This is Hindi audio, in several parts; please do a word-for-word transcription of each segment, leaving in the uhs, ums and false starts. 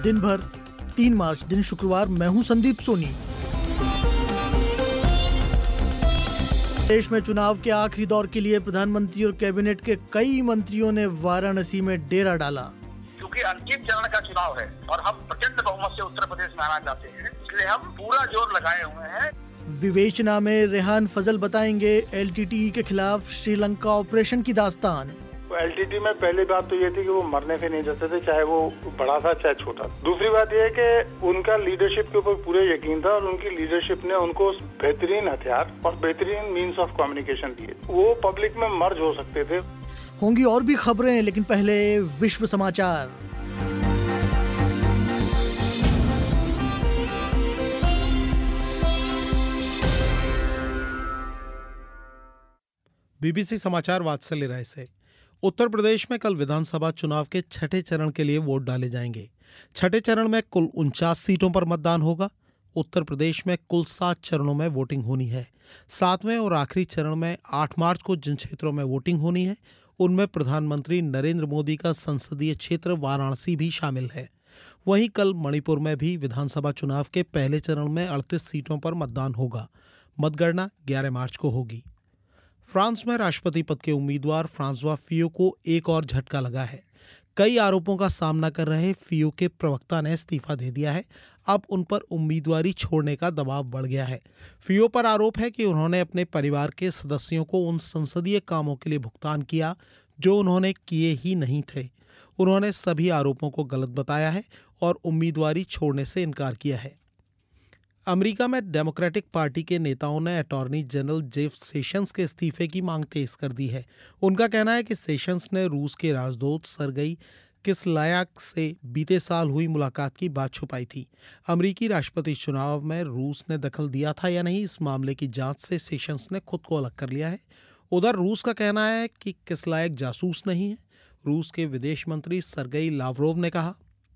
दिन भर तीन मार्च दिन शुक्रवार। मैं हूं संदीप सोनी। देश में चुनाव के आखिरी दौर के लिए प्रधानमंत्री और कैबिनेट के कई मंत्रियों ने वाराणसी में डेरा डाला। क्योंकि अंतिम चरण का चुनाव है और हम प्रचंड बहुमत से उत्तर प्रदेश में आना चाहते हैं, इसलिए हम पूरा जोर लगाए हुए हैं। विवेचना में रेहान फजल बताएंगे एलटीटीई के खिलाफ श्रीलंका ऑपरेशन की दास्तान। एलटीटी में पहली बात तो ये थी कि वो मरने से नहीं डरते थे, चाहे वो बड़ा था चाहे छोटा। दूसरी बात ये है कि उनका लीडरशिप के ऊपर पूरे यकीन था और उनकी लीडरशिप ने उनको बेहतरीन हथियार और बेहतरीन मीन्स ऑफ कम्युनिकेशन दिए। वो पब्लिक में मर्ज हो सकते थे। होंगी और भी खबरें, लेकिन पहले विश्व समाचार। बीबीसी समाचार वात्सल्य राय से। उत्तर प्रदेश में कल विधानसभा चुनाव के छठे चरण के लिए वोट डाले जाएंगे। छठे चरण में कुल उनचास सीटों पर मतदान होगा। उत्तर प्रदेश में कुल सात चरणों में वोटिंग होनी है। सातवें और आखिरी चरण में आठ मार्च को जिन क्षेत्रों में वोटिंग होनी है उनमें प्रधानमंत्री नरेंद्र मोदी का संसदीय क्षेत्र वाराणसी भी शामिल है। वहीं कल मणिपुर में भी विधानसभा चुनाव के पहले चरण में अड़तीस सीटों पर मतदान होगा। मतगणना ग्यारह मार्च को होगी। फ्रांस में राष्ट्रपति पद के उम्मीदवार फ्रांसवा फियो को एक और झटका लगा है। कई आरोपों का सामना कर रहे फियो के प्रवक्ता ने इस्तीफा दे दिया है। अब उन पर उम्मीदवारी छोड़ने का दबाव बढ़ गया है। फियो पर आरोप है कि उन्होंने अपने परिवार के सदस्यों को उन संसदीय कामों के लिए भुगतान किया जो उन्होंने किए ही नहीं थे। उन्होंने सभी आरोपों को गलत बताया है और उम्मीदवारी छोड़ने से इनकार किया है। अमेरिका में डेमोक्रेटिक पार्टी के नेताओं ने अटॉर्नी जनरल जेफ सेशंस के इस्तीफे की मांग तेज कर दी है। उनका कहना है कि सेशंस ने रूस के राजदूत सरगई किसलायाक से बीते साल हुई मुलाकात की बात छुपाई थी। अमेरिकी राष्ट्रपति चुनाव में रूस ने दखल दिया था या नहीं, इस मामले की जांच से सेशंस ने खुद को अलग कर लिया है। उधर रूस का कहना है कि किसलायाक जासूस नहीं है। रूस के विदेश मंत्री सरगई लावरोव ने कहा,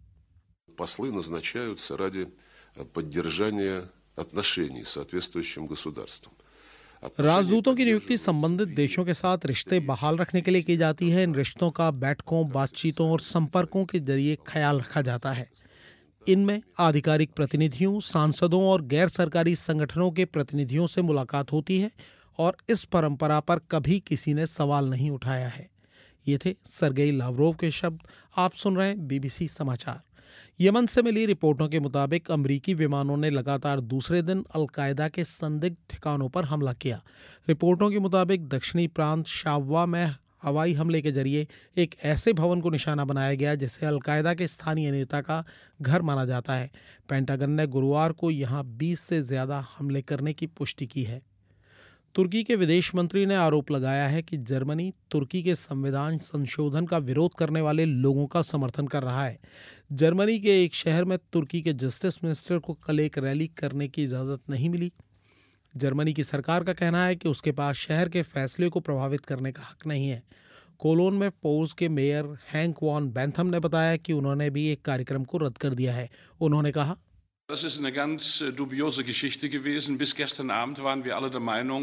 послы назначаются ради поддержания отношений с соответствующим государством। राजदूतों की नियुक्ति संबंधित देशों के साथ रिश्ते बहाल रखने के लिए की जाती है। इन रिश्तों का बैठकों, बातचीतों और संपर्कों के जरिए ख्याल रखा जाता है। इनमें आधिकारिक प्रतिनिधियों, सांसदों और गैर सरकारी संगठनों के प्रतिनिधियों से मुलाकात होती है और इस परंपरा पर कभी किसी ने सवाल नहीं उठाया है। ये थे सरगई लावरोव के शब्द। आप सुन रहे हैं बीबीसी समाचार। यमन से मिली रिपोर्टों के मुताबिक अमरीकी विमानों ने लगातार दूसरे दिन अलकायदा के संदिग्ध ठिकानों पर हमला किया। रिपोर्टों के मुताबिक दक्षिणी प्रांत शाववा में हवाई हमले के जरिए एक ऐसे भवन को निशाना बनाया गया जिसे अलकायदा के स्थानीय नेता का घर माना जाता है। पेंटागन ने गुरुवार को यहां बीस से ज्यादा हमले करने की पुष्टि की है। तुर्की के विदेश मंत्री ने आरोप लगाया है कि जर्मनी तुर्की के संविधान संशोधन का विरोध करने वाले लोगों का समर्थन कर रहा है। जर्मनी के एक शहर में तुर्की के जस्टिस मिनिस्टर को कल एक रैली करने की इजाज़त नहीं मिली। जर्मनी की सरकार का कहना है कि उसके पास शहर के फैसले को प्रभावित करने का हक नहीं है। कोलोन में पोज के मेयर हैंक वॉन बेंथम ने बताया कि उन्होंने भी एक कार्यक्रम को रद्द कर दिया है। उन्होंने कहा, Das ist eine ganz dubiose Geschichte gewesen. Bis gestern Abend waren wir alle der Meinung,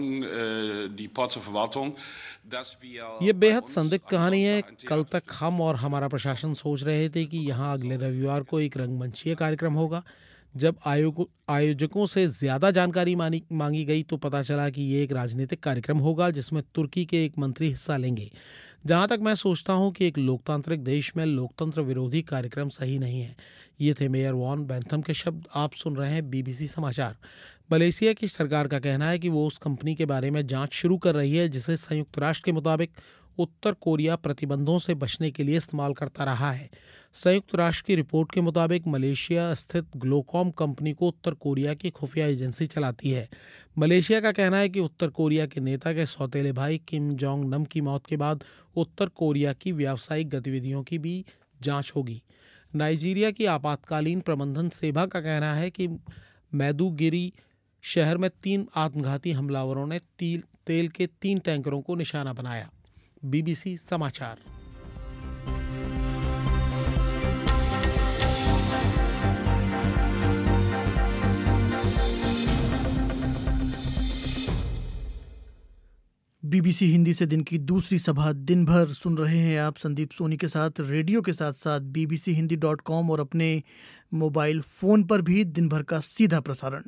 die Porzer Verwaltung, dass wir ये बेहद संदिग्ध कहानी है। कल तक हम और हमारा प्रशासन सोच रहे थे कि यहाँ अगले रविवार को एक रंगमंचीय कार्यक्रम होगा। जब आयोग आयोजकों से ज़्यादा जानकारी मांगी गई तो पता चला कि ये एक राजनीतिक कार्यक्रम होगा जिसमें तुर्की के एक मंत्री हिस्सा लेंगे। जहाँ तक मैं सोचता हूँ कि एक लोकतांत्रिक देश में लोकतंत्र विरोधी कार्यक्रम सही नहीं है। ये थे मेयर वॉन बेंथम के शब्द। आप सुन रहे हैं बीबीसी समाचार। मलेशिया की सरकार का कहना है कि वो उस कंपनी के बारे में जांच शुरू कर रही है जिसे संयुक्त राष्ट्र के मुताबिक उत्तर कोरिया प्रतिबंधों से बचने के लिए इस्तेमाल करता रहा है। संयुक्त राष्ट्र की रिपोर्ट के मुताबिक मलेशिया स्थित ग्लोकॉम कंपनी को उत्तर कोरिया की खुफिया एजेंसी चलाती है। मलेशिया का कहना है कि उत्तर कोरिया के नेता के सौतेले भाई किम जोंग नम की मौत के बाद उत्तर कोरिया की व्यावसायिक गतिविधियों की भी जांच होगी। नाइजीरिया की आपातकालीन प्रबंधन सेवा का कहना है कि मैदुगिरी शहर में तीन आत्मघाती हमलावरों ने तेल के तीन टैंकरों को निशाना बनाया। बीबीसी समाचार। बीबीसी हिंदी से दिन की दूसरी सभा दिन भर सुन रहे हैं आप संदीप सोनी के साथ। रेडियो के साथ साथ बीबीसी हिंदी डॉट कॉम और अपने मोबाइल फ़ोन पर भी दिन भर का सीधा प्रसारण।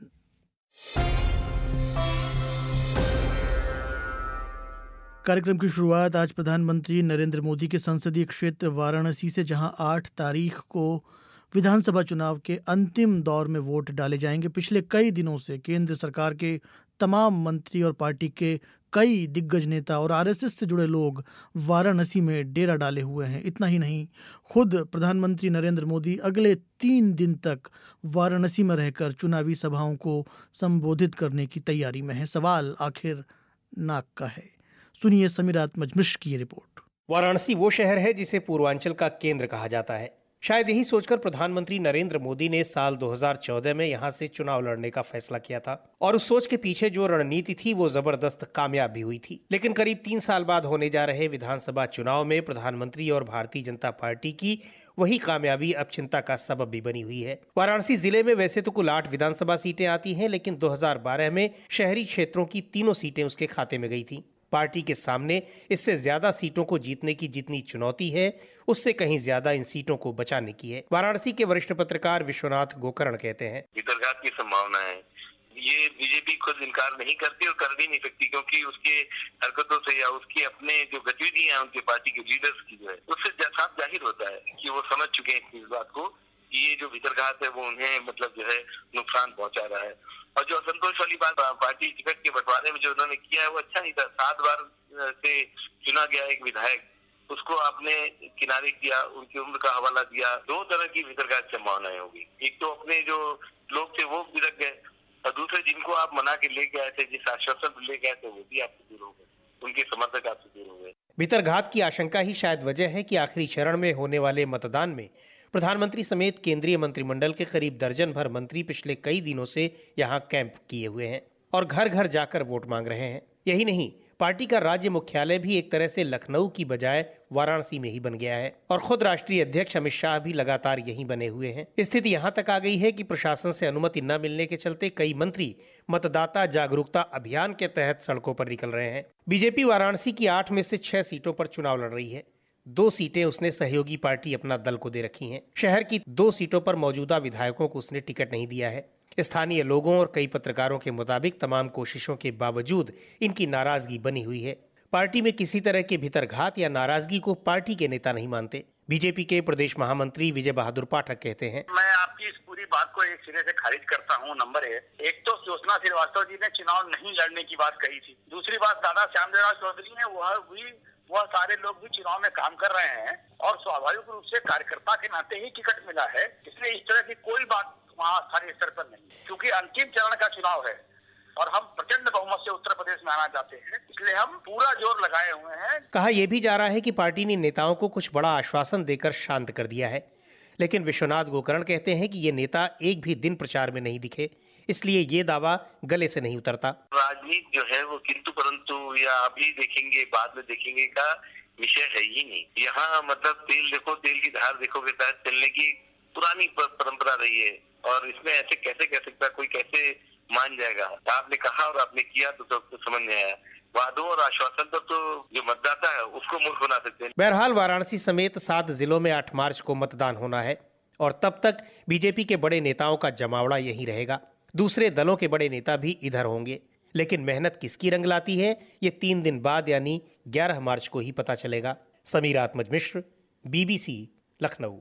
कार्यक्रम की शुरुआत आज प्रधानमंत्री नरेंद्र मोदी के संसदीय क्षेत्र वाराणसी से, जहां आठ तारीख को विधानसभा चुनाव के अंतिम दौर में वोट डाले जाएंगे। पिछले कई दिनों से केंद्र सरकार के तमाम मंत्री और पार्टी के कई दिग्गज नेता और आरएसएस से जुड़े लोग वाराणसी में डेरा डाले हुए हैं। इतना ही नहीं, खुद प्रधानमंत्री नरेंद्र मोदी अगले तीन दिन तक वाराणसी में रहकर चुनावी सभाओं को संबोधित करने की तैयारी में है। सवाल आखिर नाक का है। सुनिए समीरात मजमिश की ये रिपोर्ट। वाराणसी वो शहर है जिसे पूर्वांचल का केंद्र कहा जाता है। शायद यही सोचकर प्रधानमंत्री नरेंद्र मोदी ने साल दो हज़ार चौदह में यहां से चुनाव लड़ने का फैसला किया था और उस सोच के पीछे जो रणनीति थी वो जबरदस्त कामयाब भी हुई थी। लेकिन करीब तीन साल बाद होने जा रहे विधानसभा चुनाव में प्रधानमंत्री और भारतीय जनता पार्टी की वही कामयाबी अब चिंता का सबब भी बनी हुई है। वाराणसी जिले में वैसे तो कुल आठ विधानसभा सीटें आती हैं, लेकिन दो हज़ार बारह में शहरी क्षेत्रों की तीनों सीटें उसके खाते में गई थी। पार्टी के सामने इससे ज्यादा सीटों को जीतने की जितनी चुनौती है, उससे कहीं ज्यादा इन सीटों को बचाने की है। वाराणसी के वरिष्ठ पत्रकार विश्वनाथ गोकर्ण कहते हैं, वितर्घात की संभावना है। ये बीजेपी खुद इनकार नहीं करती और कर भी नहीं सकती, क्योंकि उसके हरकतों से या उसके अपने जो गतिविधियां उनके पार्टी के लीडर्स की जो है, उससे साफ जाहिर होता है कि वो समझ चुके हैं इस बात को कि ये जो वितर्घात है वो उन्हें मतलब जो है नुकसान पहुंचा रहा है। और जो असंतोष वाली बात पार्टी टिकट के बंटवारे में जो उन्होंने किया है वो अच्छा नहीं था। सात बार से चुना गया एक विधायक, उसको आपने किनारे किया, उनकी उम्र का हवाला दिया। दो तरह की वितर्घात संभावनाएं होगी। एक तो अपने जो लोग थे वो बिरक गए, और दूसरे जिनको आप मना के लेके आए थे, जिस आश्वासन लेके आए थे, वो भी आपसे दूर हो गए, उनके समर्थक आपसे दूर हो गए। वितर्घात की आशंका ही शायद वजह है कि आखिरी चरण में होने वाले मतदान में प्रधानमंत्री समेत केंद्रीय मंत्रिमंडल के करीब दर्जन भर मंत्री पिछले कई दिनों से यहां कैंप किए हुए हैं और घर घर जाकर वोट मांग रहे हैं। यही नहीं, पार्टी का राज्य मुख्यालय भी एक तरह से लखनऊ की बजाय वाराणसी में ही बन गया है और खुद राष्ट्रीय अध्यक्ष अमित शाह भी लगातार यहीं बने हुए हैं। स्थिति यहां तक आ गई है कि प्रशासन से अनुमति न मिलने के चलते कई मंत्री मतदाता जागरूकता अभियान के तहत सड़कों पर निकल रहे हैं। बीजेपी वाराणसी की आठ में से छह सीटों पर चुनाव लड़ रही है। दो सीटें उसने सहयोगी पार्टी अपना दल को दे रखी हैं। शहर की दो सीटों पर मौजूदा विधायकों को उसने टिकट नहीं दिया है। स्थानीय लोगों और कई पत्रकारों के मुताबिक तमाम कोशिशों के बावजूद इनकी नाराजगी बनी हुई है। पार्टी में किसी तरह के भीतरघात या नाराजगी को पार्टी के नेता नहीं मानते। बीजेपी के प्रदेश महामंत्री विजय बहादुर पाठक कहते हैं, मैं आपकी इस पूरी बात को एक सिरे से खारिज करता हूँ। नंबर एक एक तो ज्योत्सना श्रीवास्तव जी ने चुनाव नहीं लड़ने की बात कही थी। दूसरी बात, दादा श्यामदेव चौधरी ने वह भी वह सारे लोग भी चुनाव में काम कर रहे हैं और स्वाभाविक रूप से कार्यकर्ता के नाते ही टिकट मिला है। इसलिए इस तरह की कोई बात वहाँ स्थानीय स्तर पर नहीं, क्योंकि अंतिम चरण का चुनाव है और हम प्रचंड बहुमत से उत्तर प्रदेश में आना चाहते हैं, इसलिए हम पूरा जोर लगाए हुए हैं। कहा यह भी जा रहा है कि पार्टी ने नेताओं को कुछ बड़ा आश्वासन देकर शांत कर दिया है, लेकिन विश्वनाथ गोकर्ण कहते हैं कि ये नेता एक भी दिन प्रचार में नहीं दिखे, इसलिए ये दावा गले से नहीं उतरता। राजनीति जो है वो किंतु परंतु या अभी देखेंगे बाद में देखेंगे का विषय है ही नहीं। यहाँ मतलब तेल देखो तेल की धार देखो के तहत चलने की पुरानी परंपरा रही है और इसमें ऐसे कैसे कह सकता, कोई कैसे मान जाएगा। आपने कहा और आपने किया तो, तो, तो समझ में आया। वादों और आश्वासन पर तो जो मतदाता है उसको मूर्ख बना सकते हैं। बहरहाल वाराणसी समेत सात जिलों में आठ मार्च को मतदान होना है और तब तक बीजेपी के बड़े नेताओं का जमावड़ा यही रहेगा। दूसरे दलों के बड़े नेता भी इधर होंगे, लेकिन मेहनत किसकी रंग लाती है ये तीन दिन बाद यानी ग्यारह मार्च को ही पता चलेगा। समीरात मजमिश्र, बीबीसी, लखनऊ।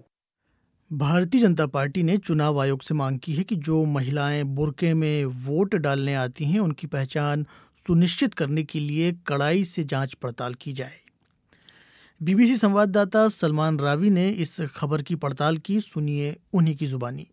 भारतीय जनता पार्टी ने चुनाव आयोग से मांग की है कि जो महिलाएं बुर्के में वोट डालने आती हैं उनकी पहचान सुनिश्चित करने के लिए कड़ाई से जांच पड़ताल की जाए। बीबीसी संवाददाता सलमान रावी ने इस खबर की पड़ताल की, सुनिए उन्हीं की जुबानी।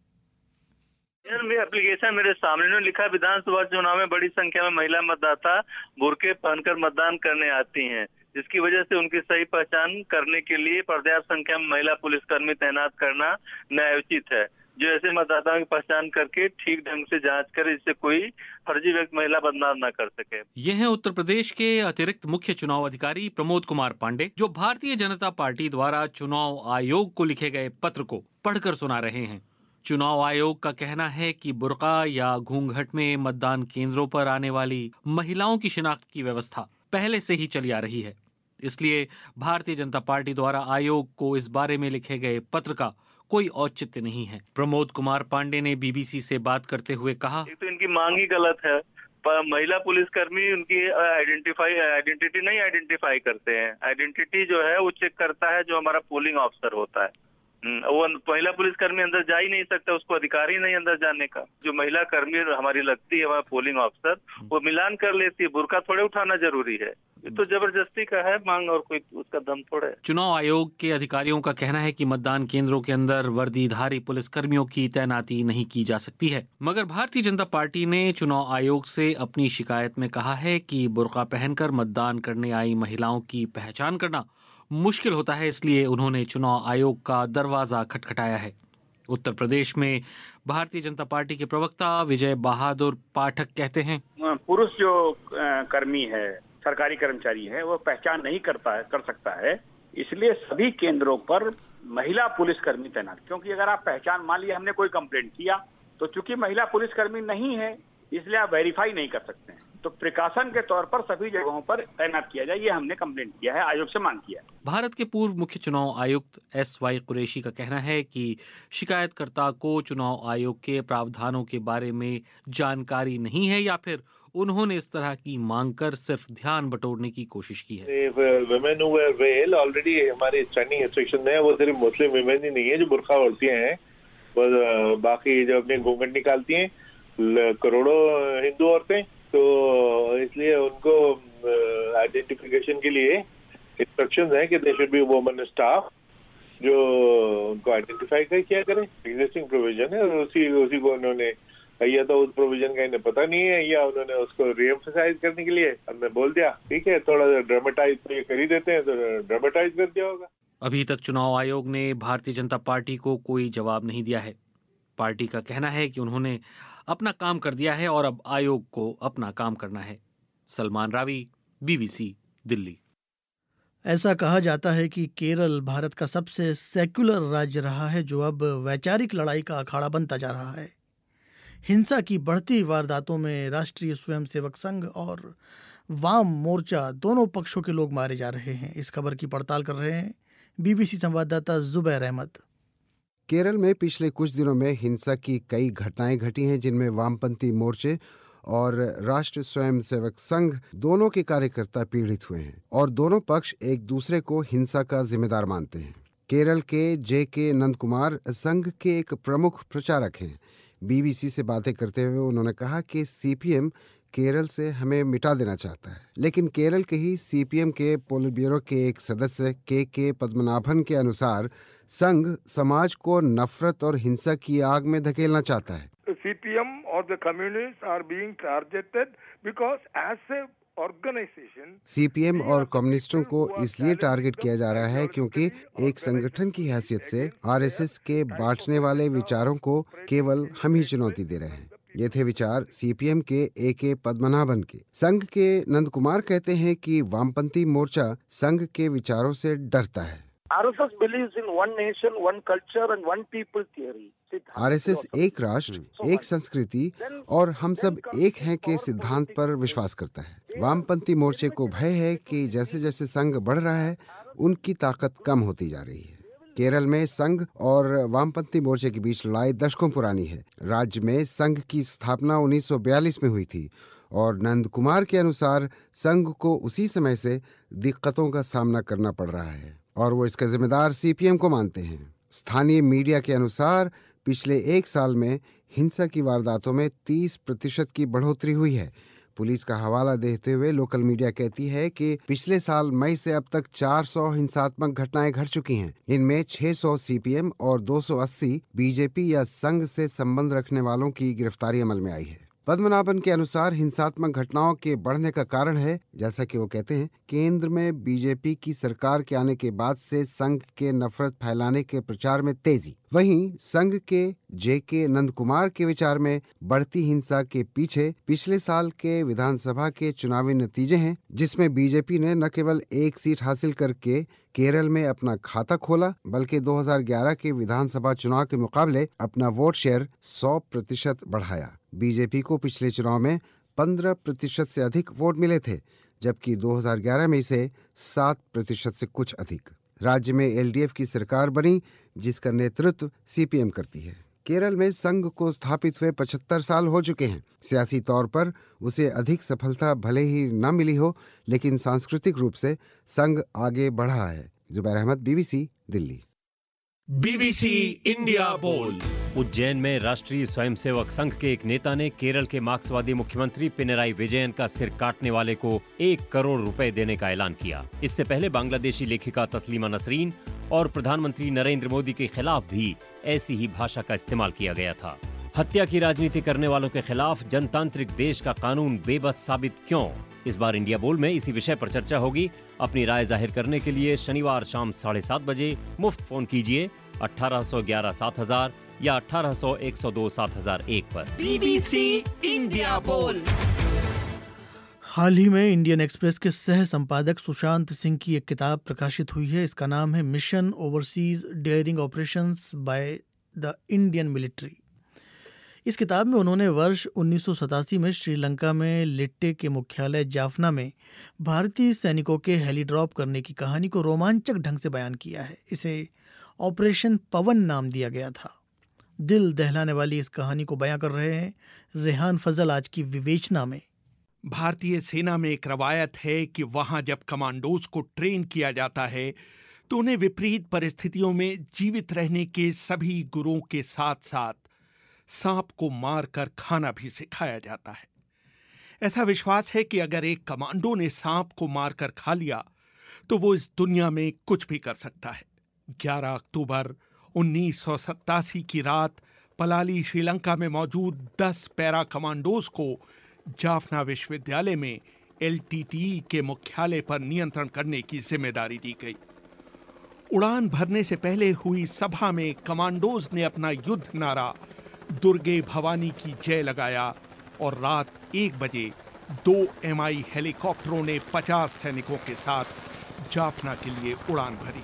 एप्लीकेशन मेरे सामने ने लिखा, विधानसभा चुनाव में बड़ी संख्या में महिला मतदाता बुर्के पहनकर मतदान करने आती हैं, जिसकी वजह से उनकी सही पहचान करने के लिए पर्याप्त संख्या में महिला पुलिसकर्मी तैनात करना न्यायोचित है, जो ऐसे मतदाताओं की पहचान करके ठीक ढंग से जांच करे, जिससे कोई फर्जी व्यक्ति महिला बदनाम न कर सके। यह है उत्तर प्रदेश के अतिरिक्त मुख्य चुनाव अधिकारी प्रमोद कुमार पांडे, जो भारतीय जनता पार्टी द्वारा चुनाव आयोग को लिखे गए पत्र को पढ़कर सुना रहे हैं। चुनाव आयोग का कहना है कि बुर्का या घूंघट में मतदान केंद्रों पर आने वाली महिलाओं की शिनाख्त की व्यवस्था पहले से ही चली आ रही है। इसलिए भारतीय जनता पार्टी द्वारा आयोग को इस बारे में लिखे गए पत्र का कोई औचित्य नहीं है। प्रमोद कुमार पांडे ने बीबीसी से बात करते हुए कहा, तो इनकी मांग ही गलत है। महिला पुलिसकर्मी उनकी आइडेंटिफाई आइडेंटिटी नहीं आइडेंटिफाई करते हैं। आइडेंटिटी जो है वो चेक करता है जो हमारा पोलिंग ऑफिसर होता है। वो महिला पुलिसकर्मी अंदर जा ही नहीं सकता, उसको अधिकार ही नहीं अंदर जाने का। जो महिला कर्मी हमारी लगती है हमारा पोलिंग ऑफिसर, वो मिलान कर लेती है, बुर्का थोड़े उठाना जरूरी है। ये तो जबरदस्ती का है मांग और कोई उसका दम थोड़ा है। चुनाव आयोग के अधिकारियों का कहना है कि मतदान केंद्रों के अंदर वर्दीधारी पुलिसकर्मियों की तैनाती नहीं की जा सकती है। मगर भारतीय जनता पार्टी ने चुनाव आयोग से अपनी शिकायत में कहा है कि बुर्का पहनकर मतदान करने आई महिलाओं की पहचान करना मुश्किल होता है, इसलिए उन्होंने चुनाव आयोग का दरवाजा खटखटाया है। उत्तर प्रदेश में भारतीय जनता पार्टी के प्रवक्ता विजय बहादुर पाठक कहते हैं, पुरुष जो कर्मी है, सरकारी कर्मचारी है, वो पहचान नहीं करता है कर सकता है। इसलिए सभी केंद्रों पर महिला पुलिसकर्मी तैनात, क्योंकि अगर आप पहचान, मान लिया हमने कोई कंप्लेंट किया तो चूंकि महिला पुलिसकर्मी नहीं है इसलिए आप वेरीफाई नहीं कर सकते हैं, तो प्रिकॉशन के तौर पर सभी जगहों पर तैनात किया जाए, ये हमने कंप्लेंट किया है, आयोग से मांग किया है। भारत के पूर्व मुख्य चुनाव आयुक्त एस वाई कुरैशी का कहना है कि शिकायतकर्ता को चुनाव आयोग के प्रावधानों के बारे में जानकारी नहीं है या फिर उन्होंने इस तरह की मांग कर सिर्फ ध्यान बटोरने की कोशिश की है। Women who were well already हमारे स्टैंडिंग इंस्ट्रक्शन है, वो सिर्फ मुस्लिम वुमेन ही नहीं है जो बुर्का ओढ़ती हैं, वो बाकी जो अपने घूंघट निकालती हैं करोड़ों हिंदू औरतें, तो इसलिए उनको आइडेंटिफिकेशन के लिए इंस्ट्रक्शंस हैं कि there should be women staff जो उनको आइडेंटिफाई किया करें। एग्जिस्टिंग प्रोविजन है और उसी उसी को उन्होंने, या तो उस प्रोविजन का इन्हें पता नहीं है या उन्होंने उसको रीएम्फसाइज करने के लिए हमने बोल दिया, ठीक है, थोड़ा ड्रामेटाइज तो ये कर ही देते हैं, तो ड्रामेटाइज कर दिया होगा। अभी तक चुनाव आयोग ने भारतीय जनता पार्टी को कोई जवाब नहीं दिया है। पार्टी का कहना है कि उन्होंने अपना काम कर दिया है और अब आयोग को अपना काम करना है। सलमान रावी, बीबीसी, दिल्ली। ऐसा कहा जाता है कि केरल भारत का सबसे सेक्युलर राज्य रहा है जो अब वैचारिक लड़ाई का अखाड़ा बनता जा रहा है। हिंसा की बढ़ती वारदातों में राष्ट्रीय स्वयंसेवक संघ और वाम मोर्चा दोनों पक्षों के लोग मारे जा रहे हैं। इस खबर की पड़ताल कर रहे हैं बीबीसी संवाददाता जुबैर अहमद। केरल में पिछले कुछ दिनों में हिंसा की कई घटनाएं घटी हैं जिनमें वामपंथी मोर्चे और राष्ट्रीय स्वयंसेवक संघ दोनों के कार्यकर्ता पीड़ित हुए हैं और दोनों पक्ष एक दूसरे को हिंसा का जिम्मेदार मानते हैं। केरल के जे के नंद कुमार संघ के एक प्रमुख प्रचारक हैं। बीबीसी से बातें करते हुए उन्होंने कहा कि सीपीएम केरल से हमें मिटा देना चाहता है, लेकिन केरल के ही सीपीएम के पोलिट ब्यूरो के एक सदस्य के के पद्मनाभन के अनुसार संघ समाज को नफरत और हिंसा की आग में धकेलना चाहता है। सीपीएम और the communist are being targeted because as a organisation CPM और कम्युनिस्टों को इसलिए टारगेट किया जा रहा है क्योंकि एक संगठन की हैसियत से आरएसएस के बांटने वाले विचारों को केवल हम ही चुनौती दे रहे हैं। ये थे विचार सीपीएम के ए के पद्मनाभन के। संघ के नंद कुमार कहते हैं कि वामपंथी मोर्चा संघ के विचारों से डरता है। RSS believes in one nation, one culture and one people theory. RSS एक राष्ट्र, एक संस्कृति और हम सब एक हैं के सिद्धांत पर विश्वास करता है। वामपंथी मोर्चे को भय है कि जैसे जैसे संघ बढ़ रहा है उनकी ताकत कम होती जा रही है। केरल में संघ और वामपंथी मोर्चे के बीच लड़ाई दशकों पुरानी है। राज्य में संघ की स्थापना उन्नीस सौ बयालीस में हुई थी और नंद कुमार के अनुसार संघ को उसी समय से दिक्कतों का सामना करना पड़ रहा है और वो इसका जिम्मेदार सीपीएम को मानते हैं। स्थानीय मीडिया के अनुसार पिछले एक साल में हिंसा की वारदातों में तीस प्रतिशत की बढ़ोतरी हुई है। पुलिस का हवाला देते हुए लोकल मीडिया कहती है कि पिछले साल मई से अब तक चार सौ हिंसात्मक घटनाएं घट चुकी हैं। इनमें छह सौ सीपीएम और दो सौ अस्सी बीजेपी या संघ से संबंध रखने वालों की गिरफ्तारी अमल में आई है। पद्मनाभन के अनुसार हिंसात्मक घटनाओं के बढ़ने का कारण है, जैसा कि वो कहते हैं, केंद्र में बीजेपी की सरकार के आने के बाद से संघ के नफरत फैलाने के प्रचार में तेजी। वहीं संघ के जे के नंद कुमार के विचार में बढ़ती हिंसा के पीछे पिछले साल के विधानसभा के चुनावी नतीजे हैं, जिसमें बीजेपी ने न केवल एक सीट हासिल करके केरल में अपना खाता खोला बल्कि दो हज़ार ग्यारह के विधानसभा चुनाव के मुकाबले अपना वोट शेयर सौ प्रतिशत बढ़ाया। बीजेपी को पिछले चुनाव में पंद्रह प्रतिशत से अधिक वोट मिले थे, जबकि दो हज़ार ग्यारह में इसे सात प्रतिशत से कुछ अधिक। राज्य में एलडीएफ की सरकार बनी, जिसका नेतृत्व सीपीएम करती है। केरल में संघ को स्थापित हुए पचहत्तर साल हो चुके हैं। सियासी तौर पर उसे अधिक सफलता भले ही न मिली हो, लेकिन सांस्कृतिक रूप से संघ आगे बढ़ा है। Zubair Ahmed, BBC Delhi. BBC India बोल। उज्जैन में राष्ट्रीय स्वयंसेवक संघ के एक नेता ने केरल के मार्क्सवादी मुख्यमंत्री पिनराई विजयन का सिर काटने वाले को एक करोड़ रुपए देने का ऐलान किया। इससे पहले बांग्लादेशी लेखिका तस्लीमा नसरीन और प्रधानमंत्री नरेंद्र मोदी के खिलाफ भी ऐसी ही भाषा का इस्तेमाल किया गया था। हत्या की राजनीति करने वालों के खिलाफ जनतांत्रिक देश का कानून बेबस साबित क्यों? इस बार इंडिया बोल में इसी विषय पर चर्चा होगी। अपनी राय जाहिर करने के लिए शनिवार शाम साढ़े सात बजे मुफ्त फोन कीजिए अठारह सौ ग्यारह सात हजार या अठारह सौ एक सौ दो सात हजार एक पर। बीबीसी इंडिया बोल। हाल ही में इंडियन एक्सप्रेस के सह संपादक सुशांत सिंह की एक किताब प्रकाशित हुई है। इसका नाम है mission overseas daring operations by the Indian military. इस किताब में उन्होंने वर्ष उन्नीस सौ सतासी में श्रीलंका में लिट्टे के मुख्यालय जाफना में भारतीय सैनिकों के हेलीड्रॉप करने की कहानी को रोमांचक ढंग से बयान किया है। इसे ऑपरेशन पवन नाम दिया गया था। दिल दहलाने वाली इस कहानी को बयां कर रहे हैं रेहान फजल आज की विवेचना में। भारतीय सेना में एक रवायत है कि वहां जब कमांडोज को ट्रेन किया जाता है तो उन्हें विपरीत परिस्थितियों में जीवित रहने के सभी गुरों के साथ साथ सांप को मारकर खाना भी सिखाया जाता है। ऐसा विश्वास है कि अगर एक कमांडो ने सांप को मारकर खा लिया तो वो इस दुनिया में कुछ भी कर सकता है। ग्यारह अक्टूबर उन्नीस सौ सत्तासी की रात पलाली श्रीलंका में मौजूद दस पैरा कमांडोज को जाफना विश्वविद्यालय में एलटीटीई के मुख्यालय पर नियंत्रण करने की जिम्मेदारी दी गई। उड़ान भरने से पहले हुई सभा में कमांडोज ने अपना युद्ध नारा दुर्गे भवानी की जय लगाया और रात एक बजे दो एमआई हेलीकॉप्टरों ने पचास सैनिकों के साथ जाफना के लिए उड़ान भरी।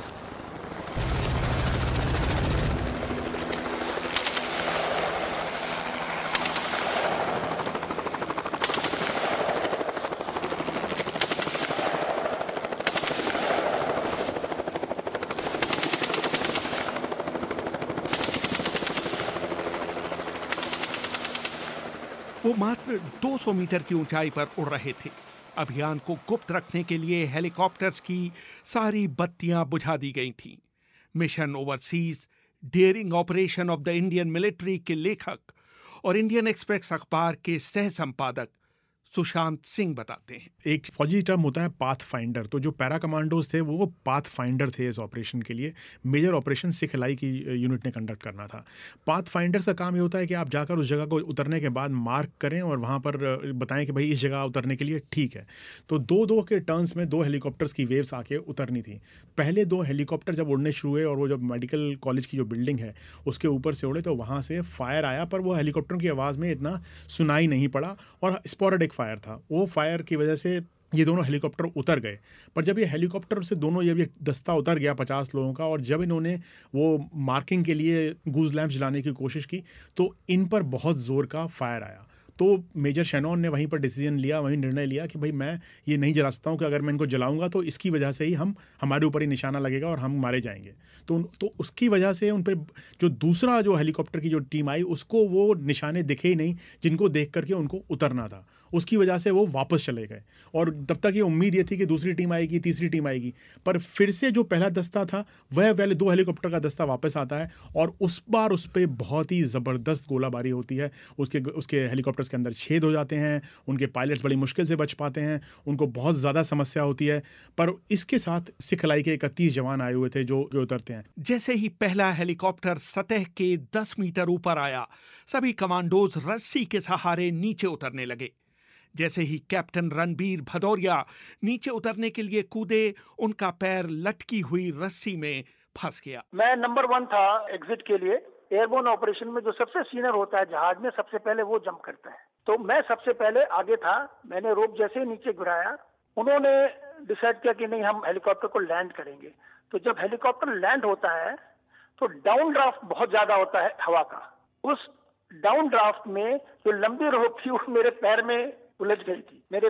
वो मात्र दो सौ मीटर की ऊंचाई पर उड़ रहे थे। अभियान को गुप्त रखने के लिए हेलीकॉप्टर्स की सारी बत्तियां बुझा दी गई थीं। Mission overseas daring operation of the Indian military के लेखक और इंडियन एक्सप्रेस अखबार के सह संपादक सुशांत सिंह बताते हैं। एक फौजी टर्म होता है पाथ फाइंडर। तो जो पैरा कमांडोज थे वो पाथ फाइंडर थे इस ऑपरेशन के लिए। मेजर ऑपरेशन सिखलाई की यूनिट ने कंडक्ट करना था। पाथ फाइंडर का काम ये होता है कि आप जाकर उस जगह को उतरने के बाद मार्क करें और वहाँ पर बताएं कि भाई इस जगह उतरने के लिए ठीक है। तो दो दो के टर्न्स में दो हेलीकॉप्टर्स की वेव्स आके उतरनी थी। पहले दो हेलीकॉप्टर जब उड़ने शुरू हुए और वो जब मेडिकल कॉलेज की जो बिल्डिंग है उसके ऊपर से उड़े तो वहाँ से फायर आया, पर वो हेलीकॉप्टर की आवाज़ में इतना सुनाई नहीं पड़ा और स्पोरेडिक फायर था। वो फायर की वजह से ये दोनों हेलीकॉप्टर उतर गए। पर जब ये हेलीकॉप्टर से दोनों जब ये दस्ता उतर गया पचास लोगों का और जब इन्होंने वो मार्किंग के लिए गूज लैंप्स जलाने की कोशिश की तो इन पर बहुत ज़ोर का फायर आया। तो मेजर शैनॉन ने वहीं पर डिसीजन लिया, वहीं निर्णय लिया कि भाई मैं ये नहीं जला सकता हूँ कि अगर मैं इनको जलाऊंगा तो इसकी वजह से ही हम हमारे ऊपर ही निशाना लगेगा और हम मारे जाएंगे। तो तो उसकी वजह से उन पर जो दूसरा जो हेलीकॉप्टर की जो टीम आई उसको वो निशाने दिखे ही नहीं जिनको देख करके उनको उतरना था। उसकी वजह से वो वापस चले गए और तब तक ये उम्मीद ये थी कि दूसरी टीम आएगी, तीसरी टीम आएगी, पर फिर से जो पहला दस्ता था वह पहले दो हेलीकॉप्टर का दस्ता वापस आता है और उस बार उस पर बहुत ही ज़बरदस्त गोलाबारी होती है। उसके उसके हेलीकॉप्टर्स के अंदर छेद हो जाते हैं, उनके पायलट्स बड़ी मुश्किल से बच पाते हैं, उनको बहुत ज़्यादा समस्या होती है। पर इसके साथ सिखलाई के इकतीस जवान आए हुए थे जो उतरते हैं। जैसे ही पहला हेलीकॉप्टर सतह के दस मीटर ऊपर आया सभी कमांडोज रस्सी के सहारे नीचे उतरने लगे। जैसे ही कैप्टन रणबीर भदौरिया नीचे उतरने के लिए कूदे उनका पैर लटकी हुई रस्सी में फंस गया। मैं नंबर वन था एग्जिट के लिए। एयरबोर्न ऑपरेशन में जो सबसे सीनियर होता है जहाज में सबसे पहले वो जंप करता है, तो मैं सबसे पहले आगे था। मैंने रोप जैसे ही नीचे गिराया उन्होंने डिसाइड किया कि नहीं हम हेलीकॉप्टर को लैंड करेंगे। तो जब हेलीकॉप्टर लैंड होता है तो डाउन ड्राफ्ट बहुत ज्यादा होता है हवा का। उस डाउन ड्राफ्ट में जो लंबी रोप थी वो मेरे पैर में उलझ गई थी। मेरे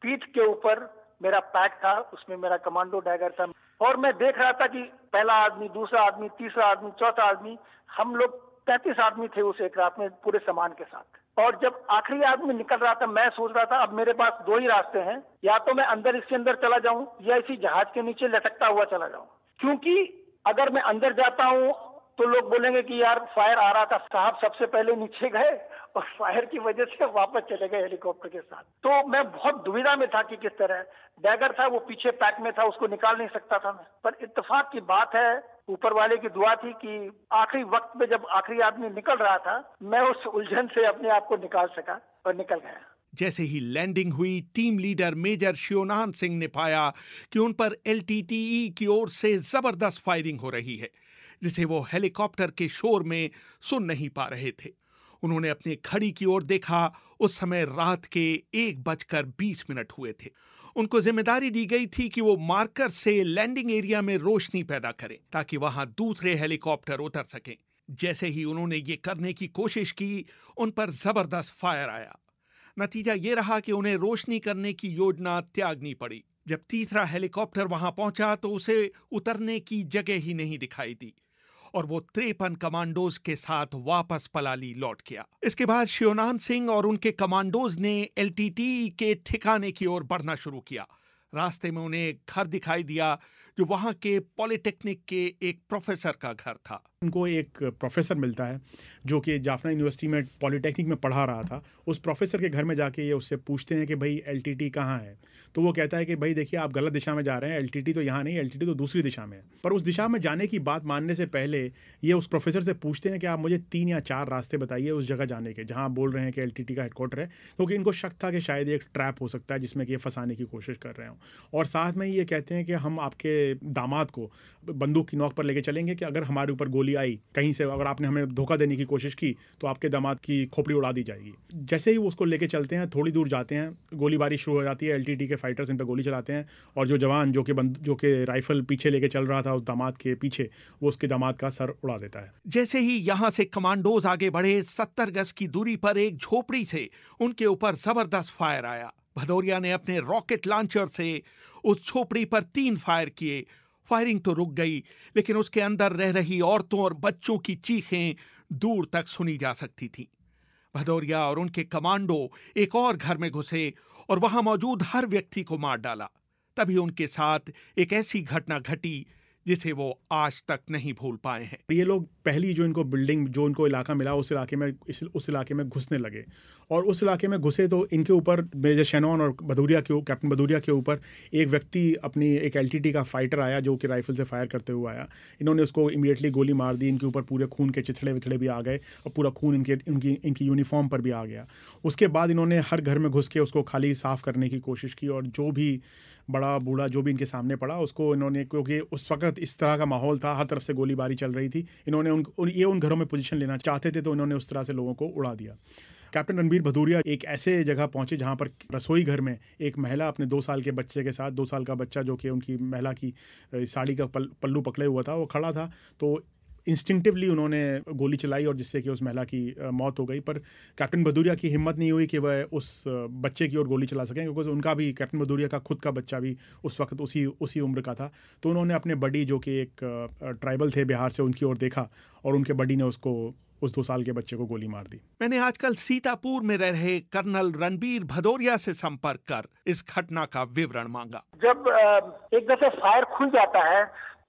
पीठ के ऊपर मेरा पैक था, उसमें मेरा कमांडो डैगर था और मैं देख रहा था कि पहला आदमी, दूसरा आदमी, तीसरा आदमी, चौथा आदमी, हम लोग तैंतीस आदमी थे उस एक रात में पूरे सामान के साथ। और जब आखिरी आदमी निकल रहा था, मैं सोच रहा था अब मेरे पास दो ही रास्ते हैं, या तो मैं अंदर इसके अंदर चला जाऊं या इसी जहाज के नीचे लटकता हुआ चला जाऊं, क्योंकि अगर मैं अंदर जाता हूं तो लोग बोलेंगे कि यार फायर आ रहा था, साहब सबसे पहले नीचे गए और फायर की वजह से वापस चले गए हेलीकॉप्टर के साथ। तो मैं बहुत दुविधा में था कि किस तरह, डैगर था वो पीछे पैक में था, उसको निकाल नहीं सकता था मैं। पर इत्तेफाक की बात है, ऊपर वाले की दुआ थी कि आखिरी वक्त में जब आखिरी आदमी निकल रहा था, मैं उस उलझन से अपने आप को निकाल सका और निकल गया। जैसे ही लैंडिंग हुई, team leader major Shivnan Singh ने पाया कि उन पर एल टी टी ई की ओर से जबरदस्त फायरिंग हो रही है, जिसे वो हेलीकॉप्टर के शोर में सुन नहीं पा रहे थे। उन्होंने अपनी घड़ी की ओर देखा। उस समय रात के एक बजकर बीस मिनट हुए थे। उनको जिम्मेदारी दी गई थी कि वो मार्कर से लैंडिंग एरिया में रोशनी पैदा करें ताकि वहां दूसरे हेलीकॉप्टर उतर सकें। जैसे ही उन्होंने ये करने की कोशिश की, उन पर जबरदस्त फायर आया। नतीजा ये रहा कि उन्हें रोशनी करने की योजना त्यागनी पड़ी। जब तीसरा हेलीकॉप्टर वहां पहुंचा तो उसे उतरने की जगह ही नहीं दिखाई दी और वो तिरपन कमांडोज के साथ वापस पलाली लौट गया। इसके बाद शिवनान सिंह और उनके कमांडोज ने एल टी टी ई के ठिकाने की ओर बढ़ना शुरू किया। रास्ते में उन्हें एक घर दिखाई दिया जो वहां के पॉलिटेक्निक के एक प्रोफेसर का घर था। उनको एक प्रोफेसर मिलता है जो कि जाफना यूनिवर्सिटी में पॉलिटेक्निक में पढ़ा रहा था। उस प्रोफेसर के घर में जाके ये उससे पूछते हैं कि भाई एल टी टी कहाँ है। तो वो कहता है कि भाई देखिए आप गलत दिशा में जा रहे हैं, एल टी टी तो यहाँ नहीं, एल टी टी तो दूसरी दिशा में है। पर उस दिशा में जाने की बात मानने से पहले ये उस प्रोफेसर से पूछते हैं कि आप मुझे तीन या चार रास्ते बताइए उस जगह जाने के जहाँ आप बोल रहे हैं कि एल टी टी का हेडक्वार्टर है, क्योंकि इनको शक था कि शायद एक ट्रैप हो सकता है जिसमें कि ये फंसाने की कोशिश कर रहे हों। और साथ में ये कहते हैं कि हम आपके दामाद को बंदूक की नोक पर लेके चलेंगे कि अगर हमारे ऊपर गोली आई कहीं से, अगर आपने हमें धोखा देने की कोशिश की तो आपके दामाद की खोपड़ी उड़ा दी जाएगी। जैसे ही वो उसको लेके चलते हैं, थोड़ी दूर जाते हैं, गोलीबारी शुरू हो जाती है। एल टी टी के फाइटर्स इन पर गोली चलाते हैं और जो जवान जो कि जो कि राइफल पीछे लेके चल रहा था उस दामाद के पीछे, वो उसके दामाद का सर उड़ा देता है। जैसे ही यहाँ से कमांडोज आगे बढ़े, सत्तर गज की दूरी पर एक झोपड़ी से उनके ऊपर जबरदस्त फायर आया। भदौरिया ने अपने रॉकेट लॉन्चर से उस झोपड़ी पर तीन फायर किए। फायरिंग तो रुक गई, लेकिन उसके अंदर रह रही औरतों और बच्चों की चीखें दूर तक सुनी जा सकती थीं। भदौरिया और उनके कमांडो एक और घर में घुसे और वहां मौजूद हर व्यक्ति को मार डाला। तभी उनके साथ एक ऐसी घटना घटी जिसे वो आज तक नहीं भूल पाए हैं। ये लोग पहली जो इनको बिल्डिंग, जो इनको इलाका मिला, उस इलाके में इस उस इलाके में घुसने लगे और उस इलाके में घुसे तो इनके ऊपर मेजर शेनॉन और भदौरिया के कैप्टन भदौरिया के ऊपर एक व्यक्ति, अपनी एक एल टी टी का फाइटर आया जो कि राइफल से फायर करते हुए आया। इन्होंने उसको इमीडिएटली गोली मार दी। इनके ऊपर पूरे खून के चिथड़े विथड़े भी आ गए और पूरा खून इनके इनकी इनकी यूनिफॉर्म पर भी आ गया। उसके बाद इन्होंने हर घर में घुस के उसको खाली साफ करने की कोशिश की और जो भी बड़ा बूढ़ा जो भी इनके सामने पड़ा उसको इन्होंने, क्योंकि उस वक्त इस तरह का माहौल था, हर तरफ से गोलीबारी चल रही थी, इन्होंने उन, उन ये उन घरों में पोजीशन लेना चाहते थे तो इन्होंने उस तरह से लोगों को उड़ा दिया। कैप्टन रणबीर भदौरिया एक ऐसे जगह पहुंचे जहां पर रसोई घर में एक महिला अपने दो साल के बच्चे के साथ, दो साल का बच्चा जो कि उनकी महिला की साड़ी का पल, पल्लू पकड़े हुआ था, वो खड़ा था। तो इंस्टिंक्टिवली उन्होंने गोली चलाई और जिससे कि उस महिला की मौत हो गई। पर कैप्टन भदौरिया की हिम्मत नहीं हुई कि वह उस बच्चे की ओर गोली चला सकें, क्योंकि उनका भी, कैप्टन भदौरिया का खुद का बच्चा भी उस वक्त उसी उसी उम्र का था। तो उन्होंने अपने बडी, जो कि एक ट्राइबल थे बिहार से, उनकी ओर देखा और उनके बडी ने उसको, उस दो साल के बच्चे को गोली मार दी। मैंने आजकल सीतापुर में रह रहे कर्नल रणबीर भदौरिया से संपर्क कर इस घटना का विवरण मांगा। जब एक दफे फायर खुल जाता है,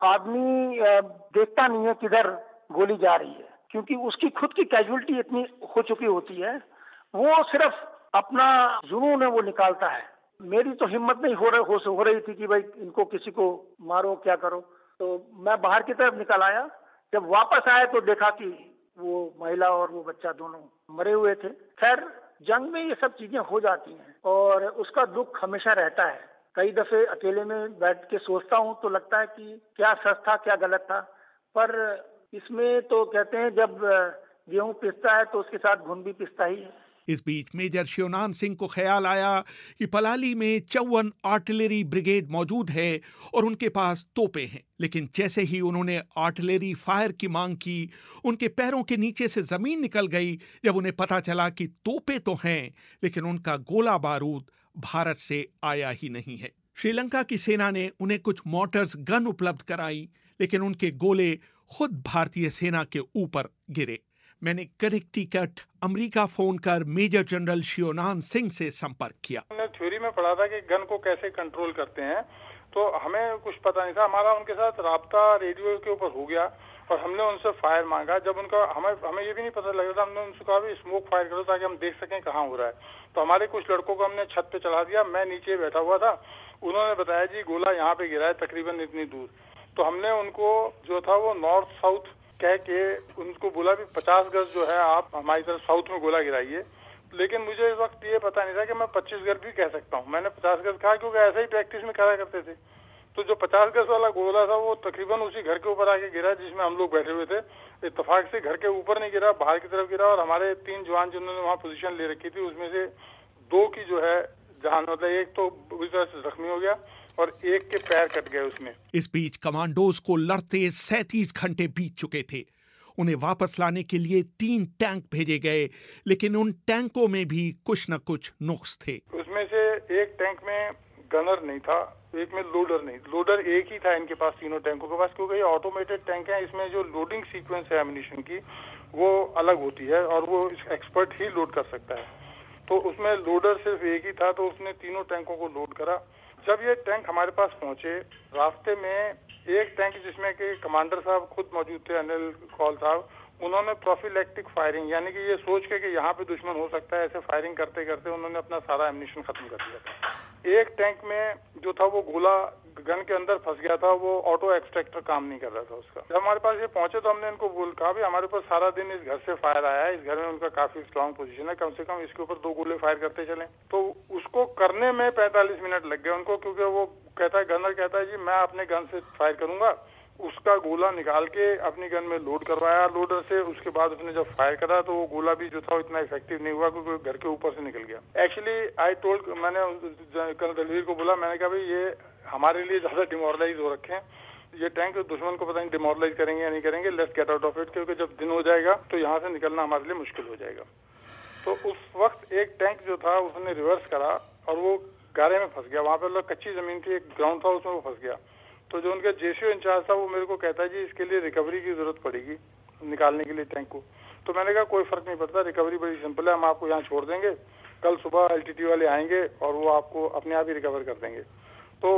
आदमी देखता नहीं है किधर गोली जा रही है, क्योंकि उसकी खुद की कैजुअलिटी इतनी हो चुकी होती है। वो सिर्फ अपना जुनून है वो निकालता है। मेरी तो हिम्मत नहीं हो रही हो, हो रही थी कि भाई इनको किसी को मारो, क्या करो। तो मैं बाहर की तरफ निकल आया। जब वापस आए तो देखा कि वो महिला और वो बच्चा दोनों मरे हुए थे। खैर, जंग में ये सब चीजें हो जाती हैं और उसका दुख हमेशा रहता है। कई दफे अकेले में बैठ के सोचता हूँ तो लगता है कि क्या सच था, क्या गलत था। पर इसमें तो कहते हैं जब गेहूं पिसता है तो उसके साथ घुन भी पिसता ही है। इस बीच मेजर शिवनान सिंह को ख्याल आया कि पलाली में चौवन आर्टिलरी ब्रिगेड मौजूद है और उनके पास तोपें हैं। लेकिन जैसे ही उन्होंने आर्टिलरी फायर की मांग की, उनके पैरों के नीचे से जमीन निकल गई जब उन्हें पता चला कि तोपें तो हैं लेकिन उनका गोला बारूद भारत से आया ही नहीं है। श्रीलंका की सेना ने उन्हें कुछ मोटर्स गन उपलब्ध कराई, लेकिन उनके गोले खुद भारतीय सेना के ऊपर गिरे। मैंने कनेक्टिकट अमेरिका फोन कर मेजर जनरल शिवनान सिंह से संपर्क किया। हमने थ्योरी में पढ़ा था कि गन को कैसे कंट्रोल करते हैं, तो हमें कुछ पता नहीं था। हमारा उनके साथ राब्ता रेडियो के ऊपर हो गया और हमने उनसे फायर मांगा। जब उनका हमें हमें ये भी नहीं पता लग रहा था, हमने उनसे कहा भी स्मोक फायर करो ताकि हम देख सकें कहाँ हो रहा है। तो हमारे कुछ लड़कों को हमने छत पे चढ़ा दिया, मैं नीचे बैठा हुआ था। उन्होंने बताया जी गोला यहाँ पे गिरा है तकरीबन इतनी दूर। तो हमने उनको जो था वो नॉर्थ साउथ कह के उनको बोला भी पचास गज जो है आप हमारी तरफ साउथ में गोला गिराइए। लेकिन मुझे इस वक्त ये पता नहीं था कि मैं पच्चीस गज भी कह सकता हूँ। मैंने पचास गज कहा क्योंकि ऐसा ही प्रैक्टिस में करा करते थे। तो जो पचास गज वाला गोला था वो तकरीबन उसी घर के ऊपर आके गिरा जिसमें हम लोग बैठे हुए थे। इत्तेफाक से घर के ऊपर नहीं गिरा, बाहर की तरफ गिरा। और हमारे तीन जवान जिन्होंने वहाँ पोजीशन ले रखी थी उसमें से दो की जो है जान, मतलब एक तो बुरी तरह से जख्मी हो गया और एक के पैर कट गए उसमें। इस बीच कमांडोज को लड़ते सैंतीस घंटे बीत चुके थे। उन्हें वापस लाने के लिए तीन टैंक भेजे गए, लेकिन उन टैंकों में भी कुछ न कुछ नुक्स थे। उसमें से एक टैंक में गनर नहीं था, एक में लोडर नहीं। लोडर एक ही था इनके पास, तीनों टैंकों के पास, क्योंकि ये ऑटोमेटेड टैंक है। इसमें जो लोडिंग सीक्वेंस है एमिनिशन की वो अलग होती है और वो एक्सपर्ट ही लोड कर सकता है। तो उसमें लोडर सिर्फ एक ही था, तो उसने तीनों टैंकों को लोड करा। जब ये टैंक हमारे पास पहुंचे, रास्ते में एक टैंक जिसमें कि कमांडर साहब खुद मौजूद थे, अनिल कौल साहब, उन्होंने प्रोफिलैक्टिक फायरिंग यानी कि ये सोच के कि यहाँ पे दुश्मन हो सकता है, ऐसे फायरिंग करते करते उन्होंने अपना सारा एमिनिशन खत्म कर दिया था। एक टैंक में जो था वो गोला गन के अंदर फंस गया था, वो ऑटो एक्सट्रैक्टर काम नहीं कर रहा था उसका। जब हमारे पास ये पहुंचे तो हमने इनको बोल कहा भी हमारे ऊपर सारा दिन इस घर से फायर आया है, इस घर में उनका काफी स्ट्रांग पोजीशन है, कम से कम इसके ऊपर दो गोले फायर करते चलें। तो उसको करने में पैंतालीस मिनट लग गए उनको, क्योंकि वो कहता है, गनर कहता है जी मैं अपने गन से फायर करूंगा। उसका गोला निकाल के अपनी गन में लोड करवाया लोडर से। उसके बाद उसने जब फायर करा तो वो गोला भी जो था इतना इफेक्टिव नहीं हुआ क्योंकि घर के ऊपर से निकल गया। एक्चुअली आई टोल्ड, मैंने कर्नल रणवीर को बोला, मैंने कहा भाई ये हमारे लिए ज्यादा डिमोरलाइज हो रखे हैं, ये टैंक दुश्मन को पता नहीं डिमोरलाइज करेंगे या नहीं करेंगे, let's get out of it, क्योंकि जब दिन हो जाएगा तो यहाँ से निकलना हमारे लिए मुश्किल हो जाएगा। तो उस वक्त एक टैंक जो था उसने रिवर्स करा और वो गारे में फंस गया। वहाँ पे कच्ची जमीन थी, एक ग्राउंड था, उसमें वो फंस गया। तो जो उनका जेसीओ इंचार्ज था वो मेरे को कहता है जी इसके लिए रिकवरी की जरूरत पड़ेगी निकालने के लिए टैंक को। तो मैंने कहा कोई फर्क नहीं पड़ता, रिकवरी बड़ी सिंपल है, हम आपको यहाँ छोड़ देंगे, कल सुबह एलटीटी वाले आएंगे और वो आपको अपने आप ही रिकवर कर देंगे। तो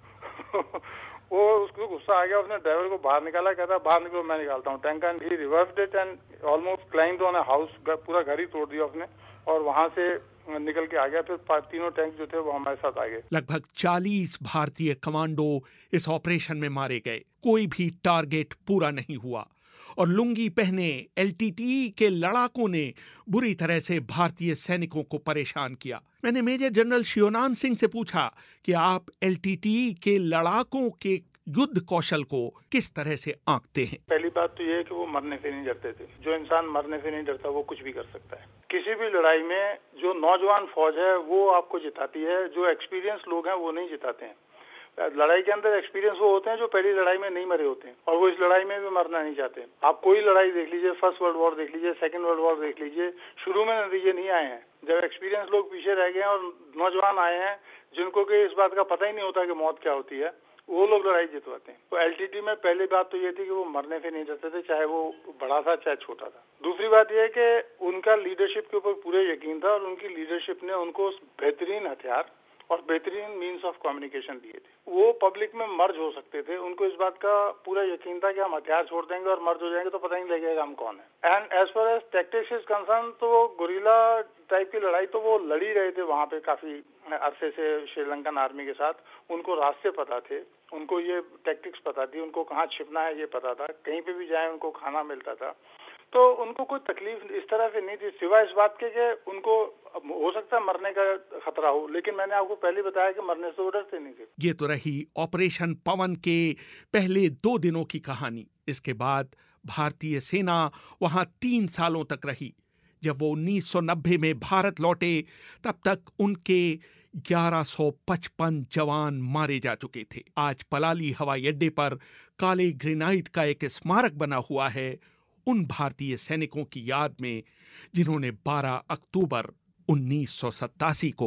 वो उसको गुस्सा आ गया, उसने ड्राइवर को बाहर निकाला, कहता बाहर निकलो मैं निकालता हूँ tank. And he reversed it and almost climbed on a house, पूरा घर ही तोड़ दिया उसने और वहां से निकल के आ गया। फिर तीनों टैंक जो थे वो हमारे साथ आ गए। लगभग चालीस भारतीय कमांडो इस ऑपरेशन में मारे गए, कोई भी टारगेट पूरा नहीं हुआ और लुंगी पहने एलटीटीई के लड़ाकों ने बुरी तरह से भारतीय सैनिकों को परेशान किया। मैंने मेजर जनरल शिवनान सिंह से पूछा कि आप एलटीटीई के लड़ाकों के युद्ध कौशल को किस तरह से आंकते हैं। पहली बात तो ये है कि वो मरने से नहीं डरते थे। जो इंसान मरने से नहीं डरता वो कुछ भी कर सकता है। किसी भी लड़ाई में जो नौजवान फौज है वो आपको जिताती है, जो एक्सपीरियंस लोग हैं वो नहीं जिताते हैं। लड़ाई के अंदर एक्सपीरियंस वो होते हैं जो पहली लड़ाई में नहीं मरे होते हैं और वो इस लड़ाई में भी मरना नहीं चाहते। आप कोई लड़ाई देख लीजिए, फर्स्ट वर्ल्ड वॉर देख लीजिए, सेकंड वर्ल्ड वॉर देख लीजिए, शुरू में नतीजे नहीं आए हैं। जब एक्सपीरियंस लोग पीछे रह गए हैं और नौजवान आए हैं जिनको कि इस बात का पता ही नहीं होता कि मौत क्या होती है, वो लोग लड़ाई जितवाते हैं। तो एलटीटी में पहली बात तो ये थी कि वो मरने से नहीं डरते थे, चाहे वो बड़ा था चाहे छोटा था। दूसरी बात ये है कि उनका लीडरशिप के ऊपर पूरे यकीन था और उनकी लीडरशिप ने उनको बेहतरीन हथियार और बेहतरीन मीन्स ऑफ कम्युनिकेशन दिए थे। वो पब्लिक में मर्ज हो सकते थे, उनको इस बात का पूरा यकीन था कि हम हथियार छोड़ देंगे और मर्ज हो जाएंगे तो पता नहीं लगेगा हम कौन है। And as far as tactics is concerned, तो गुरिल्ला टाइप की लड़ाई तो वो लड़ ही रहे थे वहाँ पे काफी अरसे से श्रीलंकन आर्मी के साथ। उनको रास्ते पता थे, उनको ये टैक्टिक्स पता थी, उनको कहाँ छिपना है ये पता था, कहीं पे भी जाए उनको खाना मिलता था। तो उनको कोई तकलीफ इस तरह से नहीं थी, सिवाय इस बात के कि उनको हो सकता है मरने का खतरा हो, लेकिन मैंने आपको पहले बताया कि मरने से वो डरते नहीं थे। ये तो रही ऑपरेशन पवन के पहले दो दिनों की कहानी। इसके बाद भारतीय सेना वहां तीन सालों तक रही। जब वो उन्नीस सौ नब्बे में भारत लौटे तब तक उनके ग्यारह सौ पचपन जवान मारे जा चुके थे। आज पलाली हवाई अड्डे पर काले ग्रेनाइट का एक स्मारक बना हुआ है उन भारतीय सैनिकों की याद में जिन्होंने बारह अक्टूबर उन्नीस सौ सत्तासी को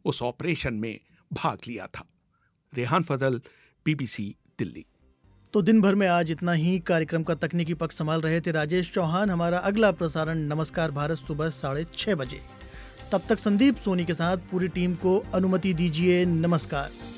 उस ऑपरेशन में भाग लिया था। रेहान फजल, बीबीसी दिल्ली। तो दिन भर में आज इतना ही। कार्यक्रम का तकनीकी पक्ष संभाल रहे थे राजेश चौहान। हमारा अगला प्रसारण नमस्कार भारत सुबह साढ़े छह बजे। तब तक संदीप सोनी के साथ पूरी टीम को अनुमति दीजिए। नमस्कार।